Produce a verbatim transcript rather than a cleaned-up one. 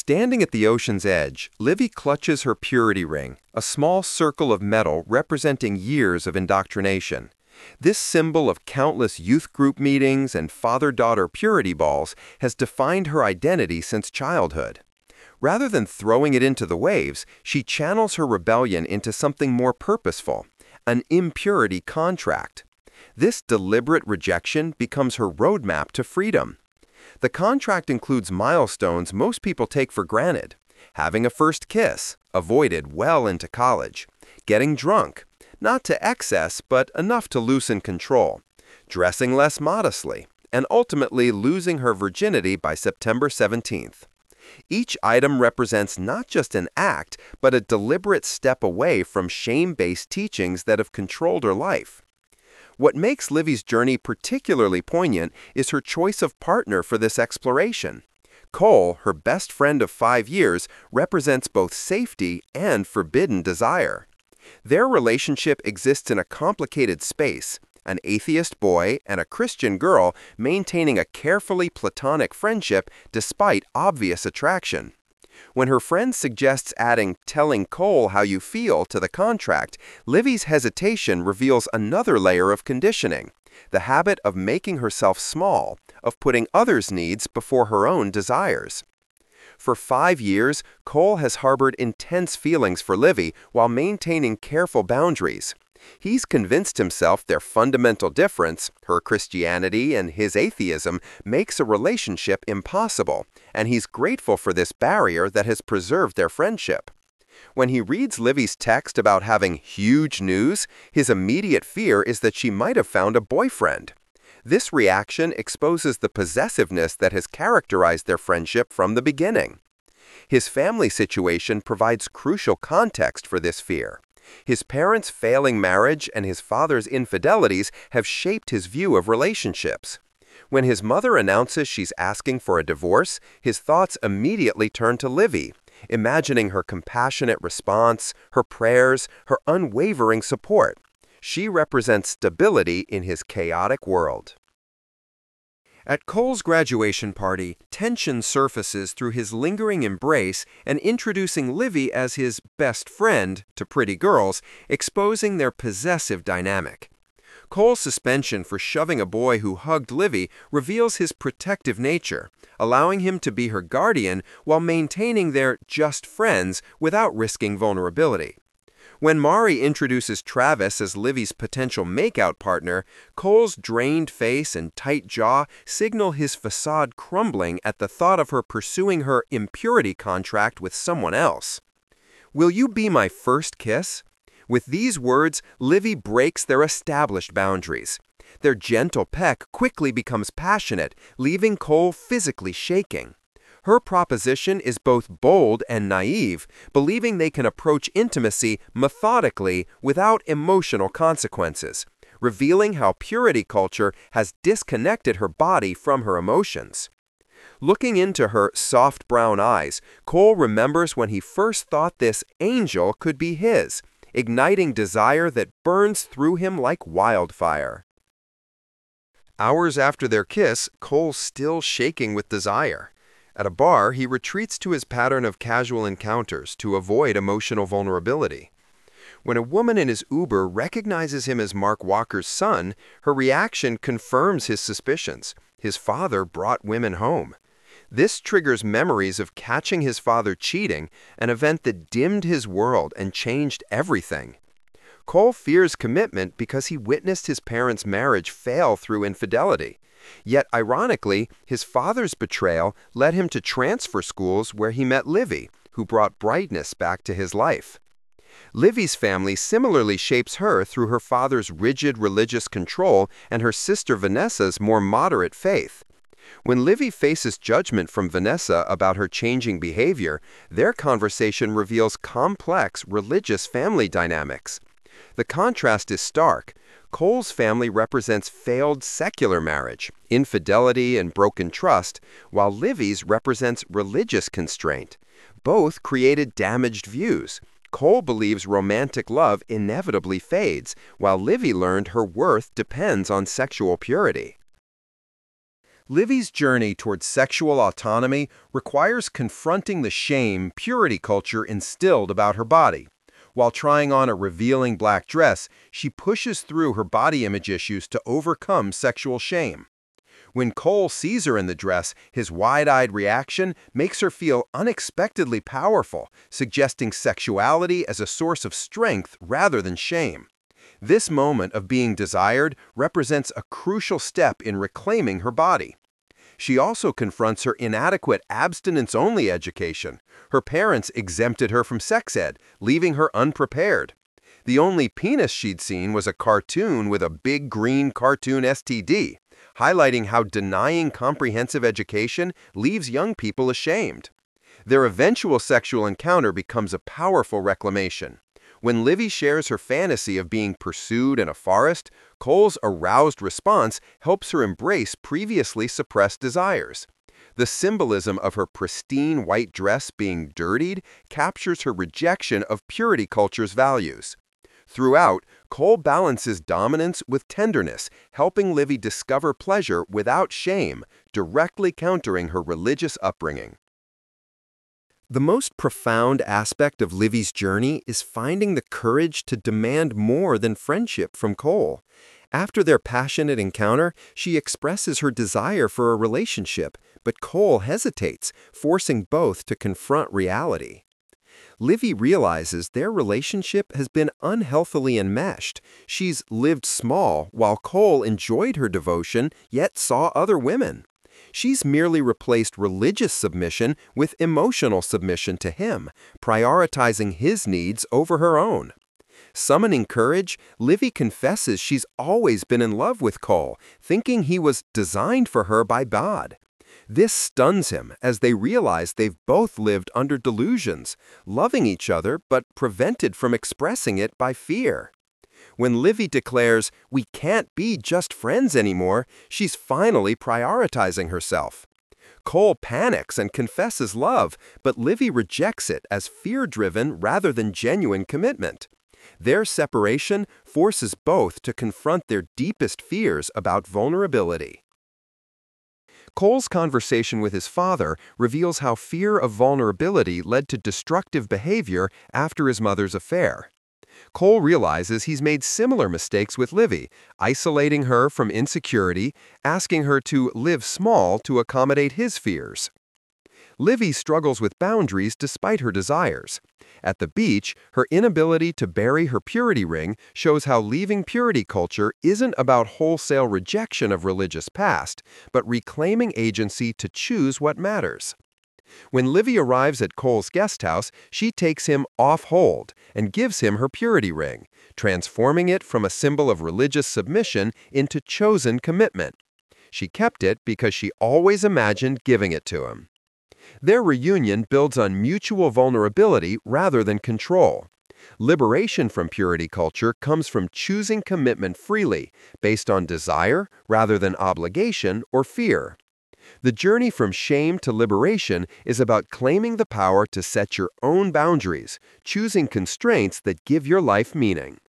Standing at the ocean's edge, Livy clutches her purity ring, a small circle of metal representing years of indoctrination. This symbol of countless youth group meetings and father-daughter purity balls has defined her identity since childhood. Rather than throwing it into the waves, she channels her rebellion into something more purposeful, an impurity contract. This deliberate rejection becomes her roadmap to freedom. The contract includes milestones most people take for granted: having a first kiss, avoided well into college; getting drunk, not to excess but enough to loosen control; dressing less modestly; and ultimately losing her virginity by September seventeenth. Each item represents not just an act, but a deliberate step away from shame-based teachings that have controlled her life. What makes Livy's journey particularly poignant is her choice of partner for this exploration. Cole, her best friend of five years, represents both safety and forbidden desire. Their relationship exists in a complicated space, an atheist boy and a Christian girl maintaining a carefully platonic friendship despite obvious attraction. When her friend suggests adding "telling Cole how you feel" to the contract, Livy's hesitation reveals another layer of conditioning: the habit of making herself small, of putting others' needs before her own desires. For five years, Cole has harbored intense feelings for Livy while maintaining careful boundaries. He's convinced himself their fundamental difference, her Christianity and his atheism, makes a relationship impossible, and he's grateful for this barrier that has preserved their friendship. When he reads Livy's text about having huge news, his immediate fear is that she might have found a boyfriend. This reaction exposes the possessiveness that has characterized their friendship from the beginning. His family situation provides crucial context for this fear. His parents' failing marriage and his father's infidelities have shaped his view of relationships. When his mother announces she's asking for a divorce, his thoughts immediately turn to Livy, imagining her compassionate response, her prayers, her unwavering support. She represents stability in his chaotic world. At Cole's graduation party, tension surfaces through his lingering embrace and introducing Livy as his best friend to pretty girls, exposing their possessive dynamic. Cole's suspension for shoving a boy who hugged Livy reveals his protective nature, allowing him to be her guardian while maintaining their just friends without risking vulnerability. When Mari introduces Travis as Livy's potential makeout partner, Cole's drained face and tight jaw signal his facade crumbling at the thought of her pursuing her impurity contract with someone else. "Will you be my first kiss?" With these words, Livy breaks their established boundaries. Their gentle peck quickly becomes passionate, leaving Cole physically shaking. Her proposition is both bold and naive, believing they can approach intimacy methodically without emotional consequences, revealing how purity culture has disconnected her body from her emotions. Looking into her soft brown eyes, Cole remembers when he first thought this angel could be his, igniting desire that burns through him like wildfire. Hours after their kiss, Cole's still shaking with desire. At a bar, he retreats to his pattern of casual encounters to avoid emotional vulnerability. When a woman in his Uber recognizes him as Mark Walker's son, her reaction confirms his suspicions. His father brought women home. This triggers memories of catching his father cheating, an event that dimmed his world and changed everything. Cole fears commitment because he witnessed his parents' marriage fail through infidelity. Yet, ironically, his father's betrayal led him to transfer schools where he met Livy, who brought brightness back to his life. Livy's family similarly shapes her through her father's rigid religious control and her sister Vanessa's more moderate faith. When Livy faces judgment from Vanessa about her changing behavior, their conversation reveals complex religious family dynamics. The contrast is stark. Cole's family represents failed secular marriage, infidelity, and broken trust, while Livy's represents religious constraint. Both created damaged views. Cole believes romantic love inevitably fades, while Livy learned her worth depends on sexual purity. Livy's journey towards sexual autonomy requires confronting the shame purity culture instilled about her body. While trying on a revealing black dress, she pushes through her body image issues to overcome sexual shame. When Cole sees her in the dress, his wide-eyed reaction makes her feel unexpectedly powerful, suggesting sexuality as a source of strength rather than shame. This moment of being desired represents a crucial step in reclaiming her body. She also confronts her inadequate abstinence-only education. Her parents exempted her from sex ed, leaving her unprepared. The only penis she'd seen was a cartoon with a big green cartoon S T D, highlighting how denying comprehensive education leaves young people ashamed. Their eventual sexual encounter becomes a powerful reclamation. When Livy shares her fantasy of being pursued in a forest, Cole's aroused response helps her embrace previously suppressed desires. The symbolism of her pristine white dress being dirtied captures her rejection of purity culture's values. Throughout, Cole balances dominance with tenderness, helping Livy discover pleasure without shame, directly countering her religious upbringing. The most profound aspect of Livy's journey is finding the courage to demand more than friendship from Cole. After their passionate encounter, she expresses her desire for a relationship, but Cole hesitates, forcing both to confront reality. Livy realizes their relationship has been unhealthily enmeshed. She's lived small while Cole enjoyed her devotion, yet saw other women. She's merely replaced religious submission with emotional submission to him, prioritizing his needs over her own. Summoning courage, Livy confesses she's always been in love with Cole, thinking he was designed for her by God. This stuns him as they realize they've both lived under delusions, loving each other but prevented from expressing it by fear. When Livy declares, "We can't be just friends anymore," she's finally prioritizing herself. Cole panics and confesses love, but Livy rejects it as fear-driven rather than genuine commitment. Their separation forces both to confront their deepest fears about vulnerability. Cole's conversation with his father reveals how fear of vulnerability led to destructive behavior after his mother's affair. Cole realizes he's made similar mistakes with Livy, isolating her from insecurity, asking her to live small to accommodate his fears. Livy struggles with boundaries despite her desires. At the beach, her inability to bury her purity ring shows how leaving purity culture isn't about wholesale rejection of religious past, but reclaiming agency to choose what matters. When Livy arrives at Cole's guest house, she takes him off hold and gives him her purity ring, transforming it from a symbol of religious submission into chosen commitment. She kept it because she always imagined giving it to him. Their reunion builds on mutual vulnerability rather than control. Liberation from purity culture comes from choosing commitment freely, based on desire rather than obligation or fear. The journey from shame to liberation is about claiming the power to set your own boundaries, choosing constraints that give your life meaning.